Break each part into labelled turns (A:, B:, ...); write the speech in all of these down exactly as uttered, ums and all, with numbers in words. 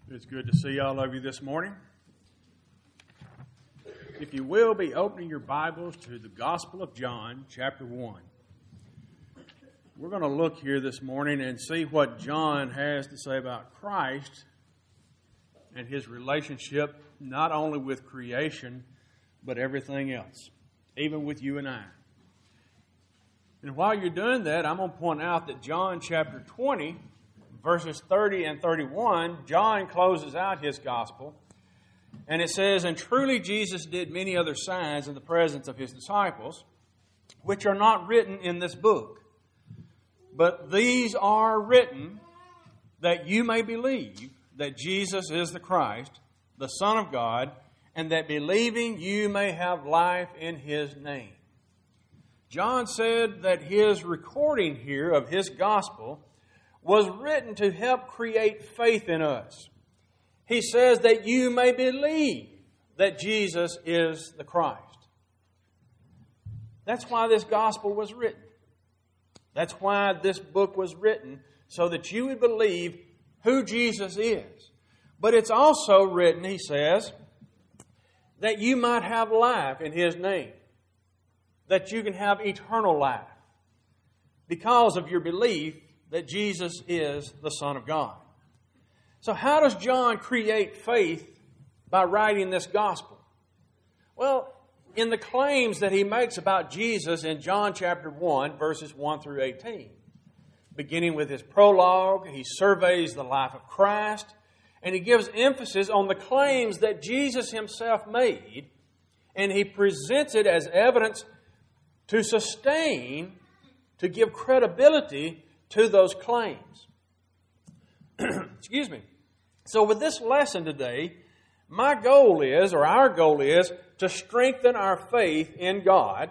A: It's good to see all of you this morning. If you will, be opening your Bibles to the Gospel of John, chapter one. We're going to look here this morning and see what John has to say about Christ and his relationship not only with creation, but everything else, even with you and I. And while you're doing that, I'm going to point out that John chapter twenty, verses thirty and thirty-one, John closes out his gospel, and it says, "And truly Jesus did many other signs in the presence of his disciples, which are not written in this book. But these are written that you may believe that Jesus is the Christ, the Son of God, and that believing you may have life in his name." John said that his recording here of his gospel was written to help create faith in us. He says that you may believe that Jesus is the Christ. That's why this gospel was written. That's why this book was written, so that you would believe who Jesus is. But it's also written, he says, that you might have life in his name. That you can have eternal life because of your belief that Jesus is the Son of God. So how does John create faith by writing this gospel? Well, in the claims that he makes about Jesus in John chapter one, verses one through eighteen, beginning with his prologue, he surveys the life of Christ, and he gives emphasis on the claims that Jesus himself made, and he presents it as evidence to sustain, to give credibility to those claims. Excuse me. So with this lesson today, my goal is, or our goal is, to strengthen our faith in God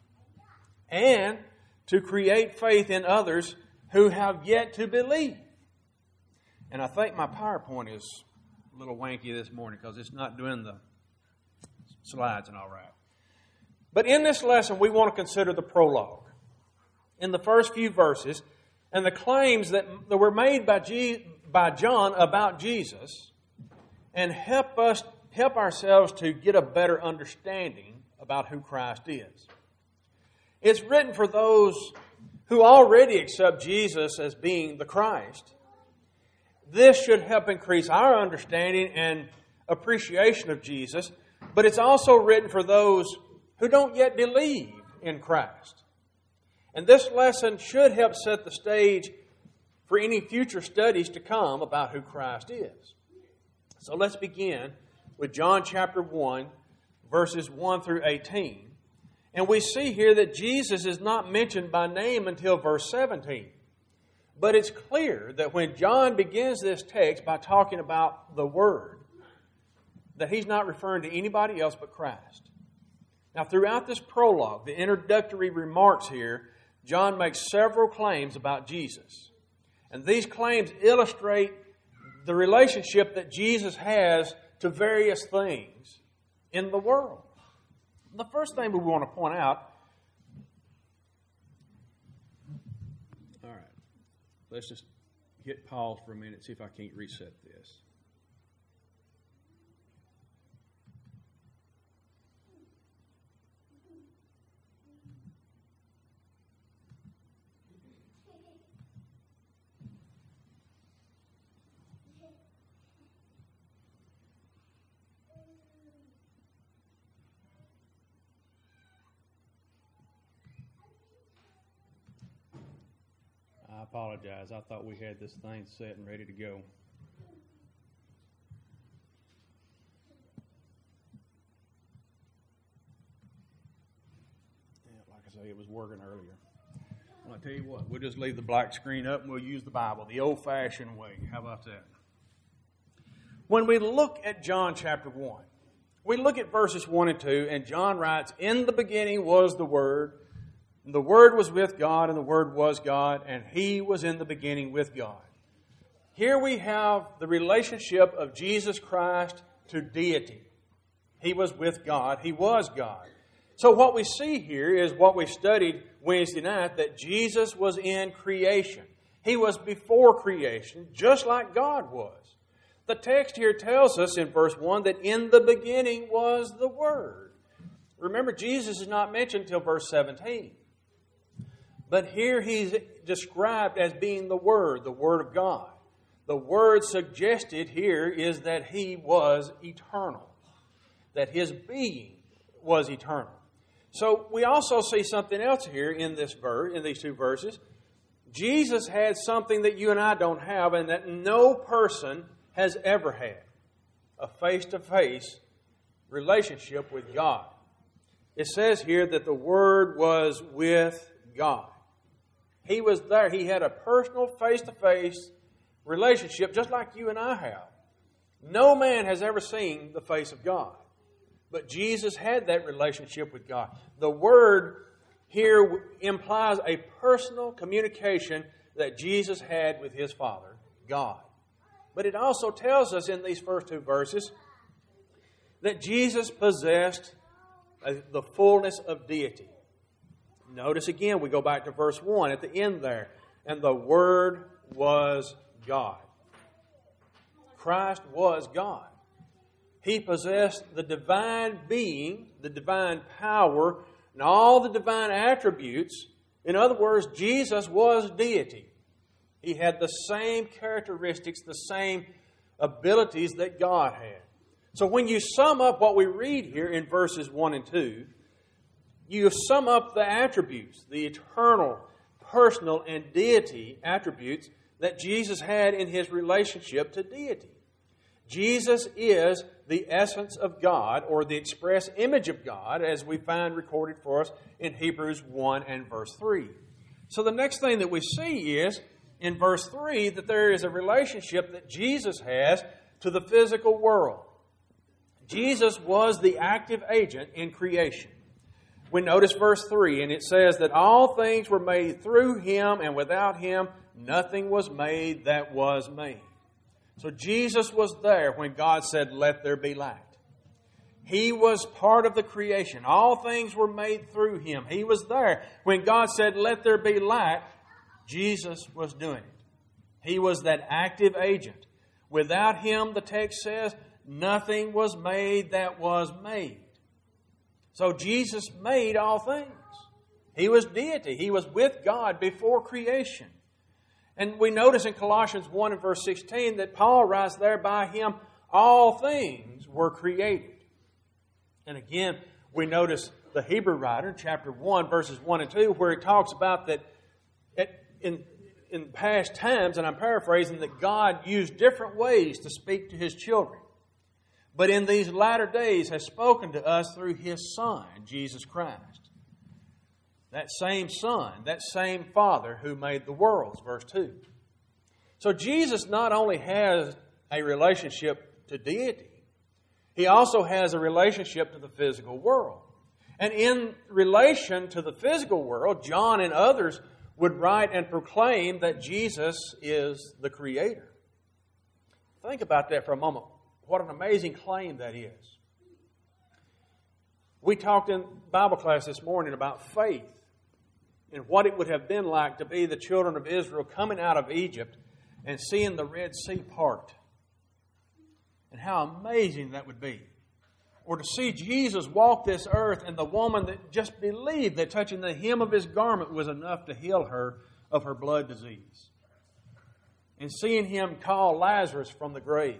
A: and to create faith in others who have yet to believe. And I think my PowerPoint is a little wanky this morning because it's not doing the slides and all right. But in this lesson, we want to consider the prologue. In the first few verses, and the claims that, that were made by, G, by John about Jesus, and help us help ourselves to get a better understanding about who Christ is. It's written for those who already accept Jesus as being the Christ. This should help increase our understanding and appreciation of Jesus, but it's also written for those who don't yet believe in Christ. And this lesson should help set the stage for any future studies to come about who Christ is. So let's begin with John chapter one, verses one through eighteen. And we see here that Jesus is not mentioned by name until verse seventeen. But it's clear that when John begins this text by talking about the Word, that he's not referring to anybody else but Christ. Now, throughout this prologue, the introductory remarks here, John makes several claims about Jesus. And these claims illustrate the relationship that Jesus has to various things in the world. The first thing we want to point out, all right, let's just hit pause for a minute, see if I can't reset this. I apologize. I thought we had this thing set and ready to go. Yeah, like I say, it was working earlier. Well, I tell you what, we'll just leave the black screen up and we'll use the Bible the old-fashioned way. How about that? When we look at John chapter one, we look at verses one and two, and John writes, "In the beginning was the Word, and the Word was with God, and the Word was God, and He was in the beginning with God." Here we have the relationship of Jesus Christ to deity. He was with God. He was God. So what we see here is what we studied Wednesday night, that Jesus was in creation. He was before creation, just like God was. The text here tells us in verse one that in the beginning was the Word. Remember, Jesus is not mentioned until verse seventeen. But here he's described as being the Word, the Word of God. The word suggested here is that He was eternal, that His being was eternal. So we also see something else here in this verse, in these two verses. Jesus had something that you and I don't have, and that no person has ever had: a face-to-face relationship with God. It says here that the Word was with God. He was there. He had a personal face-to-face relationship just like you and I have. No man has ever seen the face of God. But Jesus had that relationship with God. The Word here implies a personal communication that Jesus had with His Father, God. But it also tells us in these first two verses that Jesus possessed the fullness of deity. Notice again, we go back to verse one at the end there. And the Word was God. Christ was God. He possessed the divine being, the divine power, and all the divine attributes. In other words, Jesus was deity. He had the same characteristics, the same abilities that God had. So when you sum up what we read here in verses one and two, you sum up the attributes, the eternal, personal, and deity attributes that Jesus had in His relationship to deity. Jesus is the essence of God, or the express image of God, as we find recorded for us in Hebrews one and verse three. So the next thing that we see is, in verse three, that there is a relationship that Jesus has to the physical world. Jesus was the active agent in creation. We notice verse three, and it says that all things were made through Him, and without Him nothing was made that was made. So Jesus was there when God said, "Let there be light." He was part of the creation. All things were made through Him. He was there when God said, "Let there be light." Jesus was doing it. He was that active agent. Without Him, the text says, nothing was made that was made. So Jesus made all things. He was deity. He was with God before creation. And we notice in Colossians one and verse sixteen that Paul writes there, by Him all things were created. And again, we notice the Hebrew writer, chapter one, verses one and two, where he talks about that in, in past times, and I'm paraphrasing, that God used different ways to speak to His children. But in these latter days has spoken to us through His Son, Jesus Christ. That same Son, that same Father who made the worlds, verse two. So Jesus not only has a relationship to deity, He also has a relationship to the physical world. And in relation to the physical world, John and others would write and proclaim that Jesus is the Creator. Think about that for a moment. What an amazing claim that is. We talked in Bible class this morning about faith and what it would have been like to be the children of Israel coming out of Egypt and seeing the Red Sea part. And how amazing that would be. Or to see Jesus walk this earth and the woman that just believed that touching the hem of His garment was enough to heal her of her blood disease. And seeing Him call Lazarus from the grave.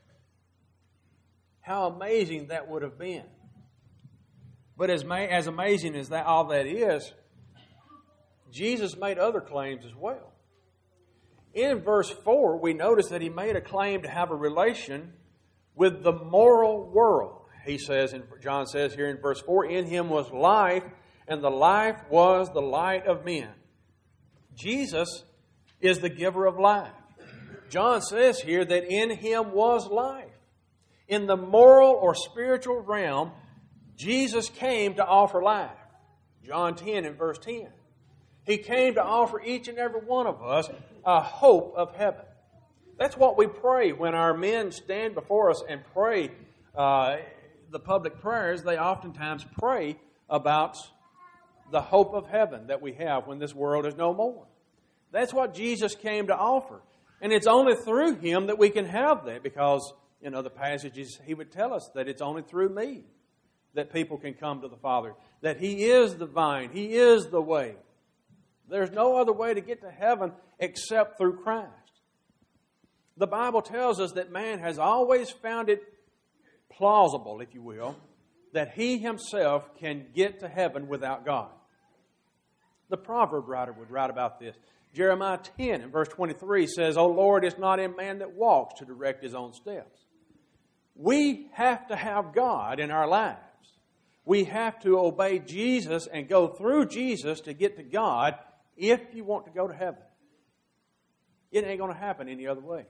A: How amazing that would have been. But as, ma- as amazing as that all that is, Jesus made other claims as well. In verse four, we notice that He made a claim to have a relation with the moral world. He says, and John says here in verse four, in Him was life, and the life was the light of men. Jesus is the giver of life. John says here that in Him was life. In the moral or spiritual realm, Jesus came to offer life. John ten and verse ten. He came to offer each and every one of us a hope of heaven. That's what we pray when our men stand before us and pray uh, the public prayers. They oftentimes pray about the hope of heaven that we have when this world is no more. That's what Jesus came to offer. And it's only through Him that we can have that, because in other passages He would tell us that it's only through me that people can come to the Father. That He is the vine. He is the way. There's no other way to get to heaven except through Christ. The Bible tells us that man has always found it plausible, if you will, that he himself can get to heaven without God. The proverb writer would write about this. Jeremiah ten and verse twenty-three says, O Lord, it's not in man that walks to direct his own steps. We have to have God in our lives. We have to obey Jesus and go through Jesus to get to God if you want to go to heaven. It ain't going to happen any other way.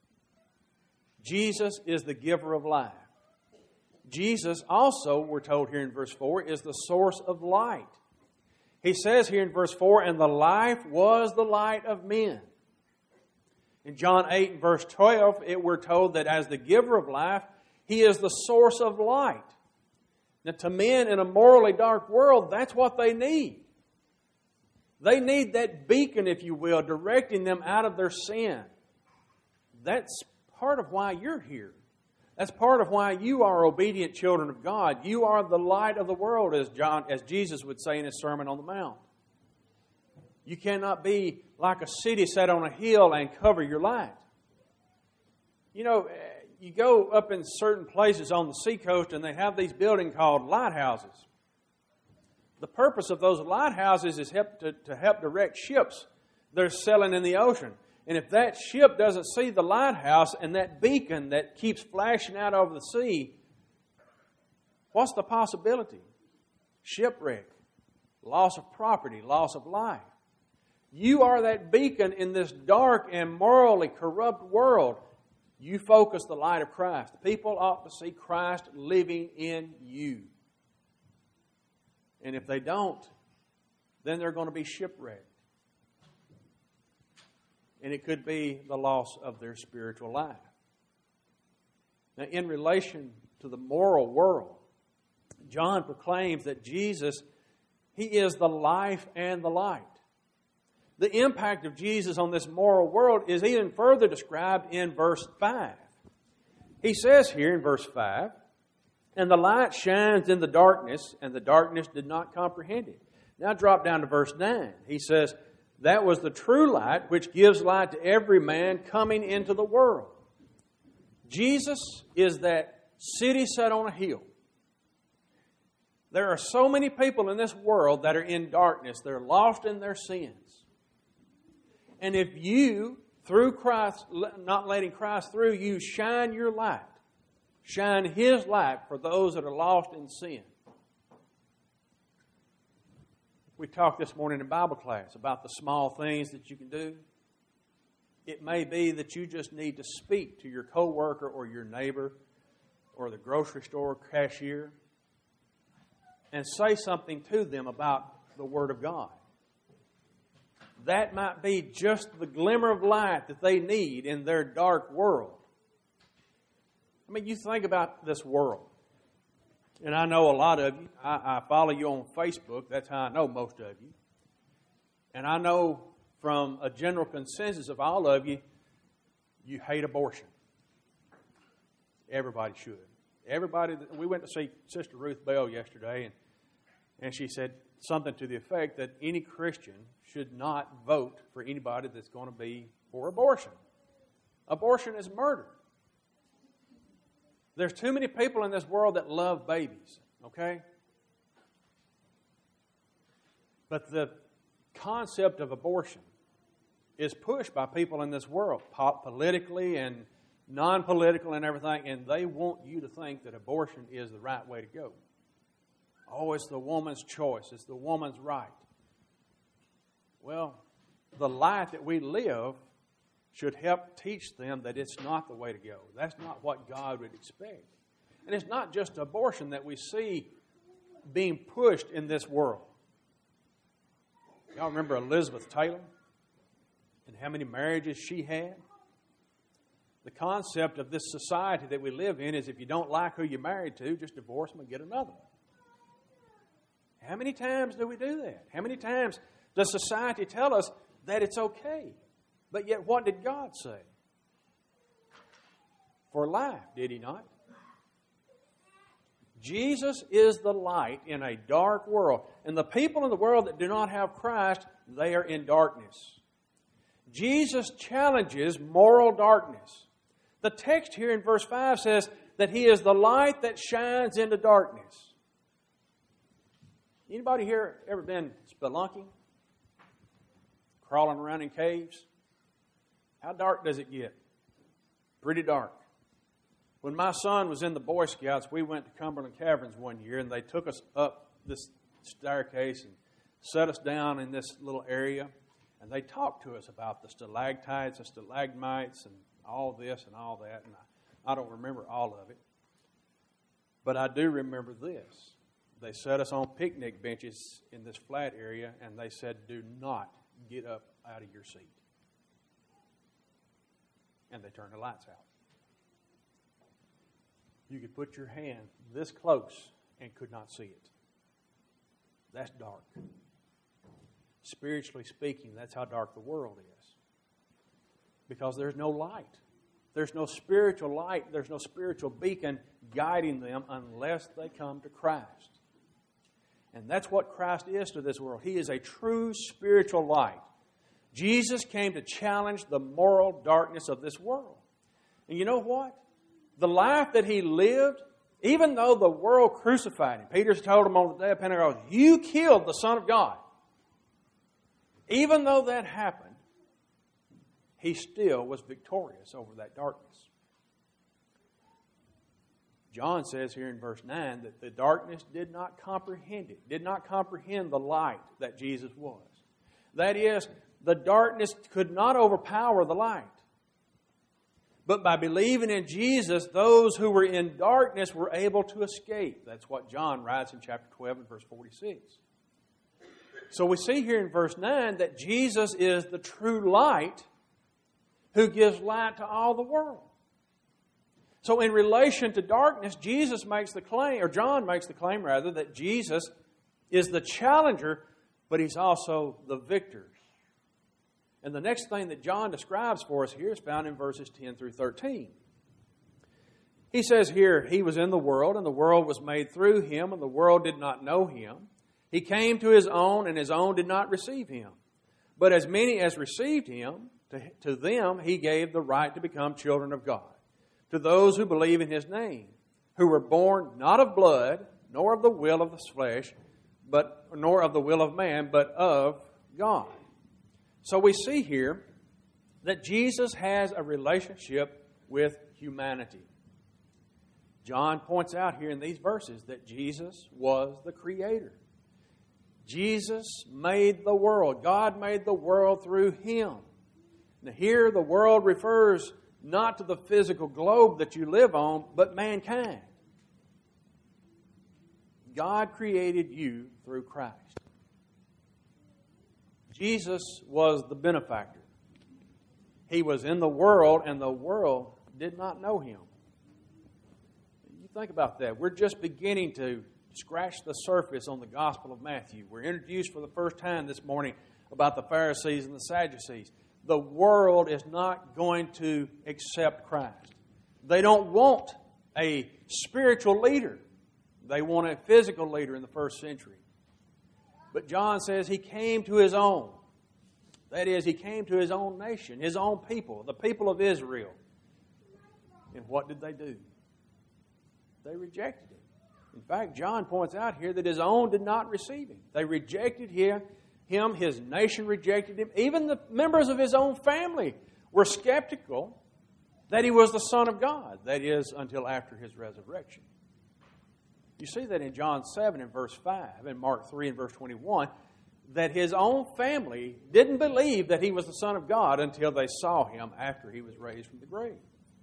A: Jesus is the giver of life. Jesus also, we're told here in verse four, is the source of light. He says here in verse four, and the life was the light of men. In John eight and verse twelve, it, we're told that as the giver of life, He is the source of light. Now, to men in a morally dark world, that's what they need. They need that beacon, if you will, directing them out of their sin. That's part of why you're here. That's part of why you are obedient children of God. You are the light of the world, as John, as Jesus would say in His Sermon on the Mount. You cannot be like a city set on a hill and cover your light. You know, you go up in certain places on the seacoast and they have these buildings called lighthouses. The purpose of those lighthouses is help to, to help direct ships that are sailing in the ocean. And if that ship doesn't see the lighthouse and that beacon that keeps flashing out over the sea, what's the possibility? Shipwreck, loss of property, loss of life. You are that beacon in this dark and morally corrupt world. You focus the light of Christ. People ought to see Christ living in you. And if they don't, then they're going to be shipwrecked. And it could be the loss of their spiritual life. Now, in relation to the moral world, John proclaims that Jesus, He is the life and the light. The impact of Jesus on this moral world is even further described in verse five. He says here in verse five, and the light shines in the darkness, and the darkness did not comprehend it. Now drop down to verse nine. He says, that was the true light which gives light to every man coming into the world. Jesus is that city set on a hill. There are so many people in this world that are in darkness. They're lost in their sins. And if you, through Christ, not letting Christ through you, shine your light, shine His light for those that are lost in sin. We talked this morning in Bible class about the small things that you can do. It may be that you just need to speak to your coworker or your neighbor or the grocery store cashier and say something to them about the Word of God. That might be just the glimmer of light that they need in their dark world. I mean, you think about this world. And I know a lot of you. I, I follow you on Facebook. That's how I know most of you. And I know from a general consensus of all of you, you hate abortion. Everybody should. Everybody. We went to see Sister Ruth Bell yesterday, and, and she said something to the effect that any Christian should not vote for anybody that's going to be for abortion. Abortion is murder. There's too many people in this world that love babies, okay? But the concept of abortion is pushed by people in this world, politically and non-political and everything, and they want you to think that abortion is the right way to go. Oh, it's the woman's choice. It's the woman's right. Well, the life that we live should help teach them that it's not the way to go. That's not what God would expect. And it's not just abortion that we see being pushed in this world. Y'all remember Elizabeth Taylor and how many marriages she had? The concept of this society that we live in is if you don't like who you're married to, just divorce them and get another one. How many times do we do that? How many times does society tell us that it's okay? But yet what did God say? For life, did He not? Jesus is the light in a dark world. And the people in the world that do not have Christ, they are in darkness. Jesus challenges moral darkness. The text here in verse five says that He is the light that shines into darkness. Anybody here ever been spelunking? Crawling around in caves? How dark does it get? Pretty dark. When my son was in the Boy Scouts, we went to Cumberland Caverns one year, and they took us up this staircase and set us down in this little area, and they talked to us about the stalactites and stalagmites and all this and all that, and I, I don't remember all of it. But I do remember this. They set us on picnic benches in this flat area, and they said, do not get up out of your seat. And they turned the lights out. You could put your hand this close and could not see it. That's dark. Spiritually speaking, that's how dark the world is. Because there's no light. There's no spiritual light. There's no spiritual beacon guiding them unless they come to Christ. And that's what Christ is to this world. He is a true spiritual light. Jesus came to challenge the moral darkness of this world. And you know what? The life that He lived, even though the world crucified Him, Peter told him on the day of Pentecost, you killed the Son of God. Even though that happened, He still was victorious over that darkness. John says here in verse nine that the darkness did not comprehend it, did not comprehend the light that Jesus was. That is, the darkness could not overpower the light. But by believing in Jesus, those who were in darkness were able to escape. That's what John writes in chapter twelve and verse forty-six. So we see here in verse nine that Jesus is the true light who gives light to all the world. So in relation to darkness, Jesus makes the claim, or John makes the claim rather, that Jesus is the challenger, but He's also the victor. And the next thing that John describes for us here is found in verses ten through thirteen. He says here, He was in the world, and the world was made through Him, and the world did not know Him. He came to His own, and His own did not receive Him. But as many as received Him, to, to them He gave the right to become children of God, to those who believe in His name, who were born not of blood, nor of the will of the flesh, but nor of the will of man, but of God. So we see here that Jesus has a relationship with humanity. John points out here in these verses that Jesus was the Creator. Jesus made the world. God made the world through Him. Now here the world refers not to the physical globe that you live on, but mankind. God created you through Christ. Jesus was the benefactor. He was in the world, and the world did not know Him. You think about that. We're just beginning to scratch the surface on the Gospel of Matthew. We're introduced for the first time this morning about the Pharisees and the Sadducees. The world is not going to accept Christ. They don't want a spiritual leader. They want a physical leader in the first century. But John says He came to His own. That is, He came to His own nation, His own people, the people of Israel. And what did they do? They rejected Him. In fact, John points out here that His own did not receive Him. They rejected Him. Him, His nation rejected Him. Even the members of His own family were skeptical that He was the Son of God. That is, until after His resurrection. You see that in John seven and verse five, and Mark three and verse twenty-one, that His own family didn't believe that He was the Son of God until they saw Him after He was raised from the grave.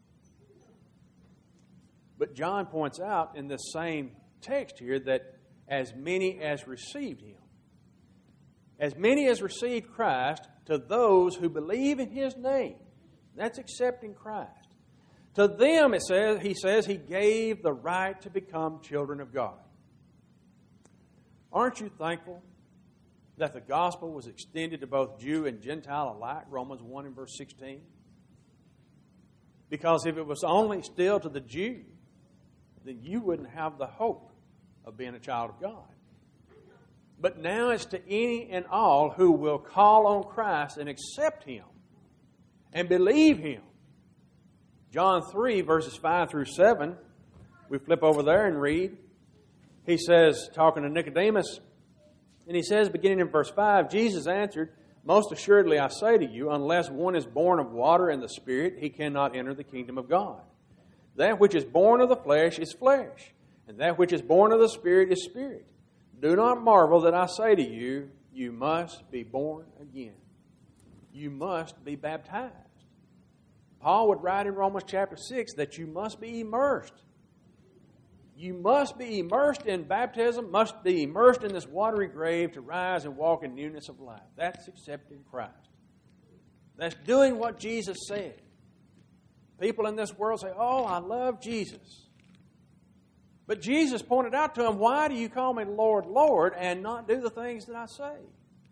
A: But John points out in this same text here that as many as received Him, as many as received Christ, to those who believe in His name, that's accepting Christ. To them, it says, He says, He gave the right to become children of God. Aren't you thankful that the gospel was extended to both Jew and Gentile alike, Romans one and verse sixteen. Because if it was only still to the Jew, then you wouldn't have the hope of being a child of God. But now it's to any and all who will call on Christ and accept Him and believe Him. John three, verses five through seven, we flip over there and read. He says, talking to Nicodemus, and he says, beginning in verse five, Jesus answered, "Most assuredly I say to you, unless one is born of water and the Spirit, he cannot enter the kingdom of God. That which is born of the flesh is flesh, and that which is born of the Spirit is spirit. Do not marvel that I say to you, you must be born again." You must be baptized. Paul would write in Romans chapter six that you must be immersed. You must be immersed in baptism, must be immersed in this watery grave to rise and walk in newness of life. That's accepting Christ. That's doing what Jesus said. People in this world say, "Oh, I love Jesus." But Jesus pointed out to them, "Why do you call me Lord, Lord, and not do the things that I say?"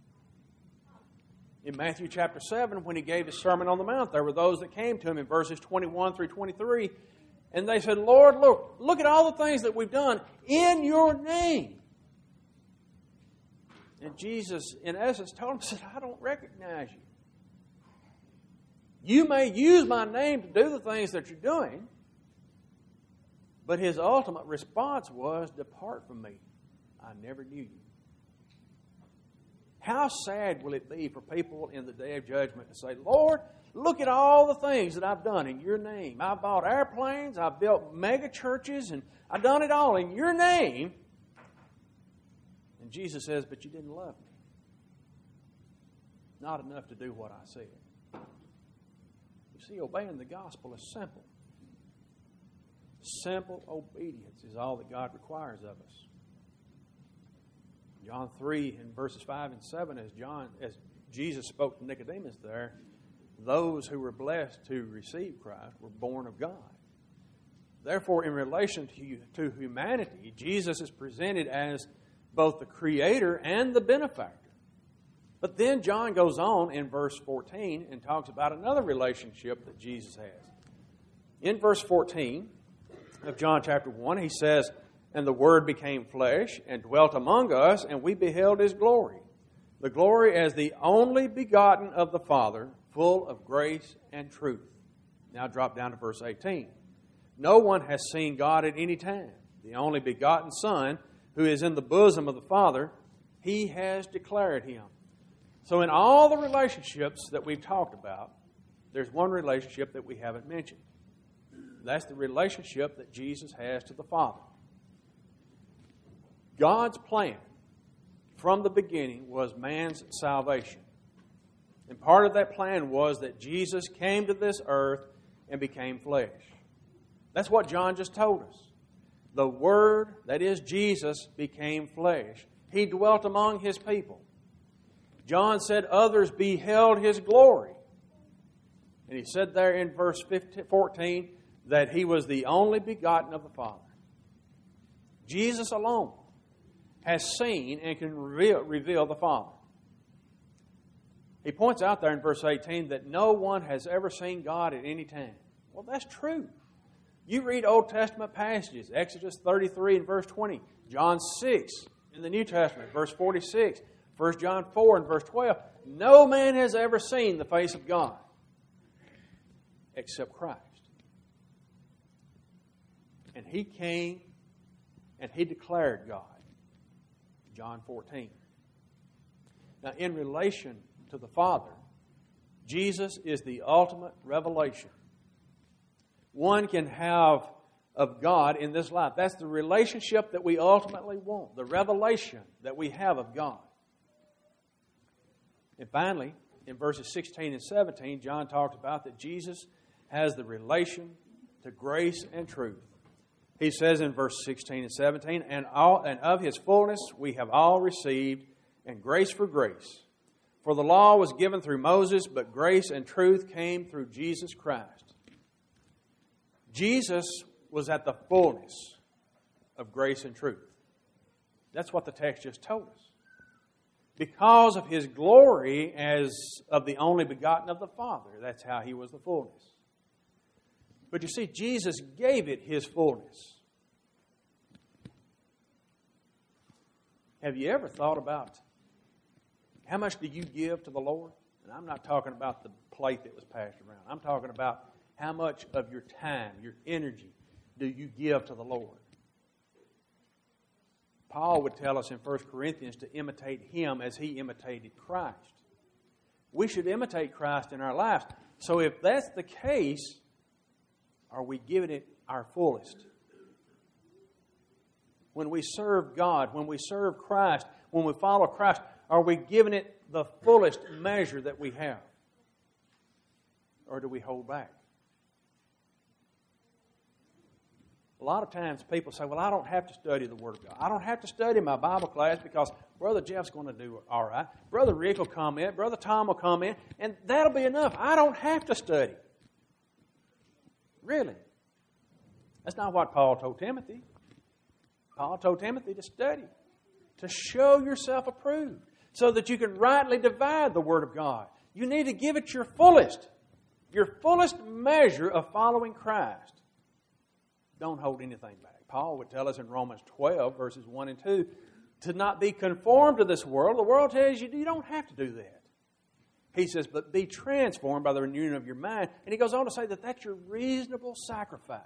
A: In Matthew chapter seven, when He gave His Sermon on the Mount, there were those that came to Him in verses twenty-one through twenty-three, and they said, "Lord, look, look at all the things that we've done in your name." And Jesus, in essence, told them, said, "I don't recognize you. You may use my name to do the things that you're doing." But His ultimate response was, "Depart from me. I never knew you." How sad will it be for people in the day of judgment to say, "Lord, look at all the things that I've done in your name. I bought airplanes, I built mega churches, and I've done it all in your name." And Jesus says, "But you didn't love me. Not enough to do what I said." You see, obeying the gospel is simple. Simple obedience is all that God requires of us. John three and verses five and seven, as John, as Jesus spoke to Nicodemus there, those who were blessed to receive Christ were born of God. Therefore, in relation to, to humanity, Jesus is presented as both the creator and the benefactor. But then John goes on in verse fourteen and talks about another relationship that Jesus has. In verse fourteen of John chapter one, he says, "And the Word became flesh and dwelt among us, and we beheld His glory. The glory as the only begotten of the Father, full of grace and truth." Now drop down to verse eighteen. "No one has seen God at any time. The only begotten Son, who is in the bosom of the Father, He has declared Him." So in all the relationships that we've talked about, there's one relationship that we haven't mentioned. That's the relationship that Jesus has to the Father. God's plan from the beginning was man's salvation. And part of that plan was that Jesus came to this earth and became flesh. That's what John just told us. The Word, that is Jesus, became flesh. He dwelt among His people. John said others beheld His glory. And he said there in verse fourteen that He was the only begotten of the Father. Jesus alone has seen and can reveal, reveal the Father. He points out there in verse eighteen that no one has ever seen God at any time. Well, that's true. You read Old Testament passages, Exodus thirty-three and verse twenty, John six in the New Testament, verse forty-six, First John four and verse twelve. No man has ever seen the face of God except Christ. And He came and He declared God. John fourteen. Now, in relation to the Father, Jesus is the ultimate revelation one can have of God in this life. That's the relationship that we ultimately want, the revelation that we have of God. And finally, in verses sixteen and seventeen, John talks about that Jesus has the relation to grace and truth. He says in verse sixteen and seventeen, and, all, and of His fullness we have all received, and grace for grace. For the law was given through Moses, but grace and truth came through Jesus Christ. Jesus was at the fullness of grace and truth. That's what the text just told us. because of His glory as of the only begotten of the Father. That's how He was the fullness. But you see, Jesus gave it His fullness. Have you ever thought about how much do you give to the Lord? And I'm not talking about the plate that was passed around. I'm talking about how much of your time, your energy, do you give to the Lord? Paul would tell us in First Corinthians to imitate Him as He imitated Christ. We should imitate Christ in our lives. So if that's the case, are we giving it our fullest? When we serve God, when we serve Christ, when we follow Christ, are we giving it the fullest measure that we have? Or do we hold back? A lot of times people say, well, I don't have to study the Word of God. I don't have to study my Bible class because Brother Jeff's going to do all right. Brother Rick will come in. Brother Tom will come in. And that'll be enough. I don't have to study. Really? That's not what Paul told Timothy. Paul told Timothy to study, to show yourself approved, so that you can rightly divide the Word of God. You need to give it your fullest, your fullest measure of following Christ. Don't hold anything back. Paul would tell us in Romans twelve, verses one and two, to not be conformed to this world. The world tells you you don't have to do that. He says, but be transformed by the renewing of your mind. And he goes on to say that that's your reasonable sacrifice.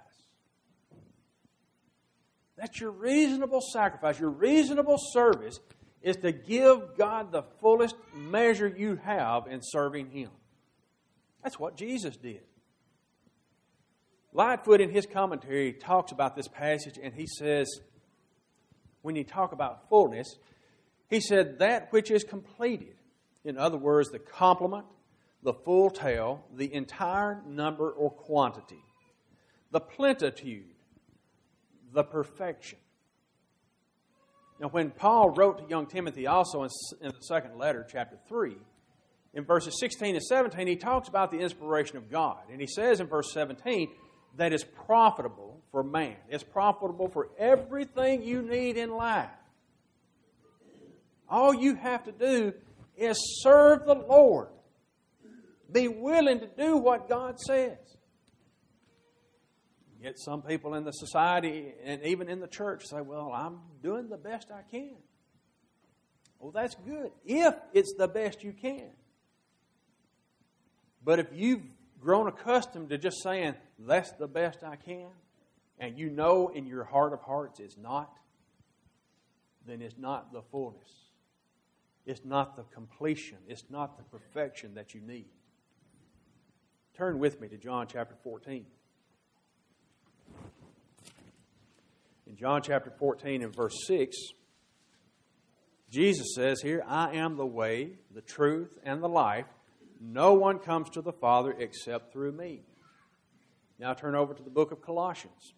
A: That's your reasonable sacrifice. Your reasonable service is to give God the fullest measure you have in serving Him. That's what Jesus did. Lightfoot in his commentary talks about this passage, and he says, when you talk about fullness, he said that which is completed. In other words, the complement, the full tale, the entire number or quantity, the plenitude, the perfection. Now, when Paul wrote to young Timothy also in, in the second letter, chapter three, in verses sixteen and seventeen, he talks about the inspiration of God. And he says in verse seventeen, that is profitable for man. It's profitable for everything you need in life. All you have to do is serve the Lord. Be willing to do what God says. Yet some people in the society and even in the church say, well, I'm doing the best I can. Well, that's good, if it's the best you can. But if you've grown accustomed to just saying, that's the best I can, and you know in your heart of hearts it's not, then it's not the fullness. It's not the completion. It's not the perfection that you need. Turn with me to John chapter fourteen. In John chapter fourteen and verse six, Jesus says here, I am the way, the truth, and the life. No one comes to the Father except through me. Now turn over to the book of Colossians.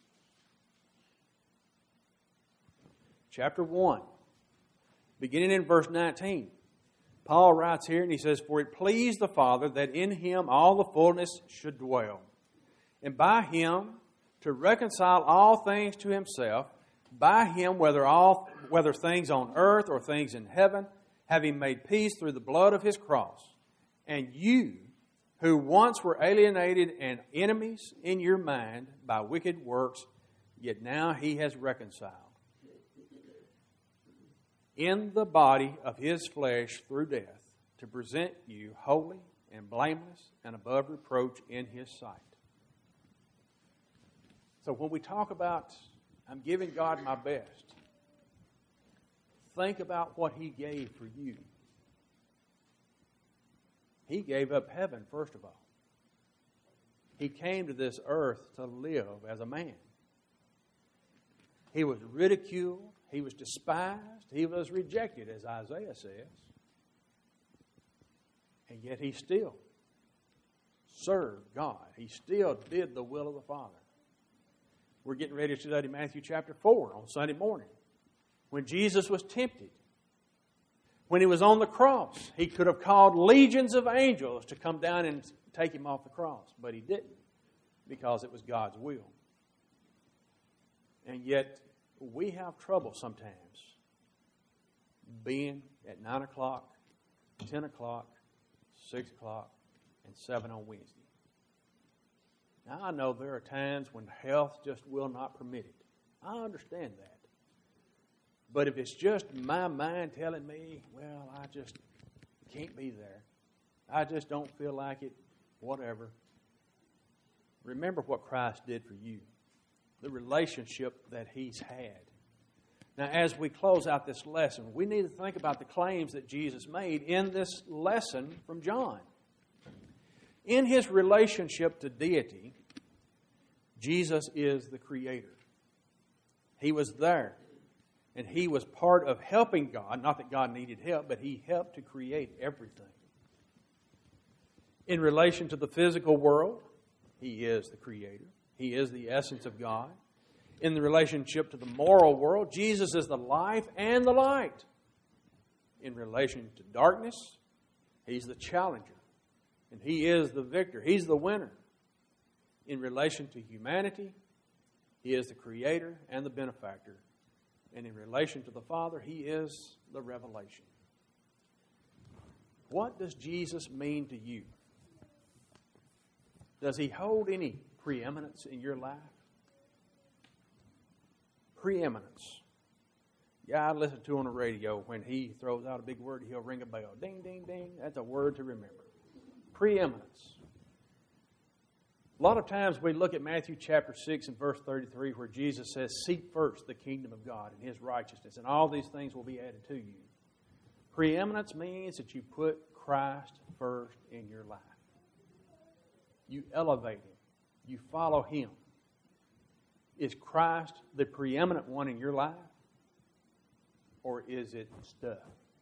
A: Chapter one. Beginning in verse nineteen. Paul writes here and he says, for it pleased the Father that in Him all the fullness should dwell, and by Him to reconcile all things to Himself, by Him whether all whether things on earth or things in heaven, having made peace through the blood of His cross. And you, who once were alienated and enemies in your mind by wicked works, yet now He has reconciled in the body of His flesh through death, to present you holy and blameless and above reproach in His sight. So when we talk about, I'm giving God my best, think about what He gave for you. He gave up heaven, first of all. He came to this earth to live as a man. He was ridiculed. He was despised. He was rejected, as Isaiah says. And yet He still served God. He still did the will of the Father. We're getting ready to study Matthew chapter four on Sunday morning. When Jesus was tempted, when He was on the cross, He could have called legions of angels to come down and take Him off the cross. But He didn't, because it was God's will. And yet, we have trouble sometimes being at nine o'clock, ten o'clock, six o'clock, and seven on Wednesday. Now, I know there are times when health just will not permit it. I understand that. But if it's just my mind telling me, well, I just can't be there, I just don't feel like it, whatever, remember what Christ did for you, the relationship that He's had. Now, as we close out this lesson, we need to think about the claims that Jesus made in this lesson from John. In His relationship to deity, Jesus is the Creator. He was there, and He was part of helping God. Not that God needed help, but He helped to create everything. In relation to the physical world, He is the Creator. He is the essence of God. In the relationship to the moral world, Jesus is the life and the light. In relation to darkness, He's the challenger, and He is the victor. He's the winner. In relation to humanity, He is the Creator and the benefactor. And in relation to the Father, He is the revelation. What does Jesus mean to you? Does He hold any preeminence in your life? Preeminence. Yeah, I listen to on the radio when He throws out a big word, He'll ring a bell. Ding, ding, ding. That's a word to remember. Preeminence. A lot of times we look at Matthew chapter six and verse thirty-three where Jesus says, seek first the kingdom of God and His righteousness, and all these things will be added to you. Preeminence means that you put Christ first in your life. You elevate Him. You follow Him. Is Christ the preeminent one in your life? Or is it stuff?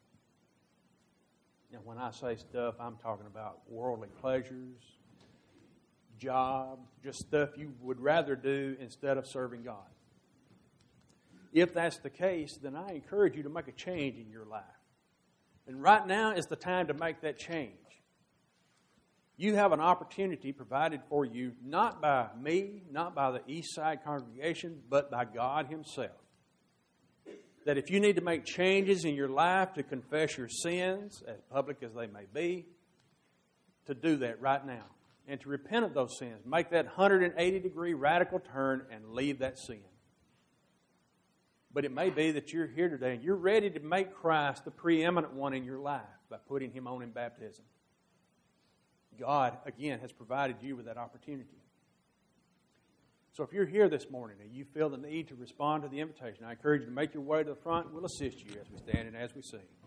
A: Now, when I say stuff, I'm talking about worldly pleasures, job, just stuff you would rather do instead of serving God. If that's the case, then I encourage you to make a change in your life. And right now is the time to make that change. You have an opportunity provided for you not by me, not by the Eastside congregation, but by God Himself. That if you need to make changes in your life to confess your sins, as public as they may be, to do that right now. And to repent of those sins. Make that one hundred eighty degree radical turn and leave that sin. But it may be that you're here today and you're ready to make Christ the preeminent one in your life by putting Him on in baptism. God, again, has provided you with that opportunity. So if you're here this morning and you feel the need to respond to the invitation, I encourage you to make your way to the front. We'll assist you as we stand and as we sing.